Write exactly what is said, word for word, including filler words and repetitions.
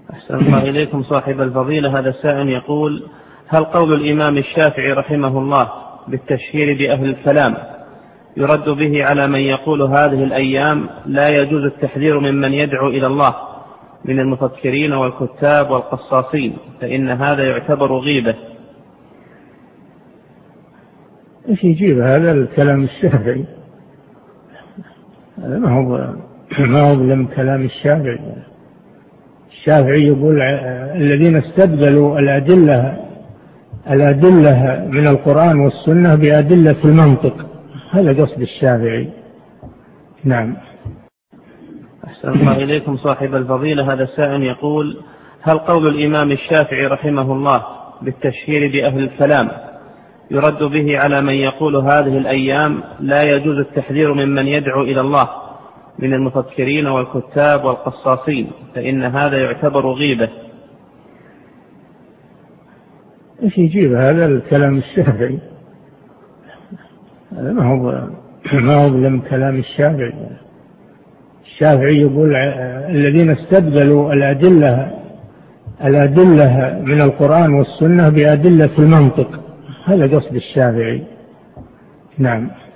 أحسن الله إليكم صاحب الفضيلة. هذا السائل يقول: هل قول الإمام الشافعي رحمه الله بالتشهير بأهل الكلام يرد به على من يقول هذه الأيام لا يجوز التحذير ممن يدعو إلى الله من المفكرين والكتاب والقصاصين، فإن هذا يعتبر غيبة؟ إيش يجيب هذا الكلام الشافعي؟ هذا ما هو ما هو من كلام الشافعي. الشافعي يقول الذين استبدلوا الأدلة الأدلة من القرآن والسنة بأدلة المنطق، هذا قصد الشافعي. نعم. أحسن الله إليكم صاحب الفضيلة. هذا السائل يقول: هل قول الإمام الشافعي رحمه الله بالتشهير بأهل الكلام يرد به على من يقول هذه الأيام لا يجوز التحذير ممن يدعو إلى الله من المفكرين والكتاب والقصاصين، فإن هذا يعتبر غيبة؟ إيش يجيب هذا الكلام الشافعي؟ هذا ما هو ما هو من كلام الشافعي. الشافعي يقول الذين استبدلوا الأدلة الأدلة من القرآن والسنة بأدلة المنطق، هذا قصد الشافعي. نعم.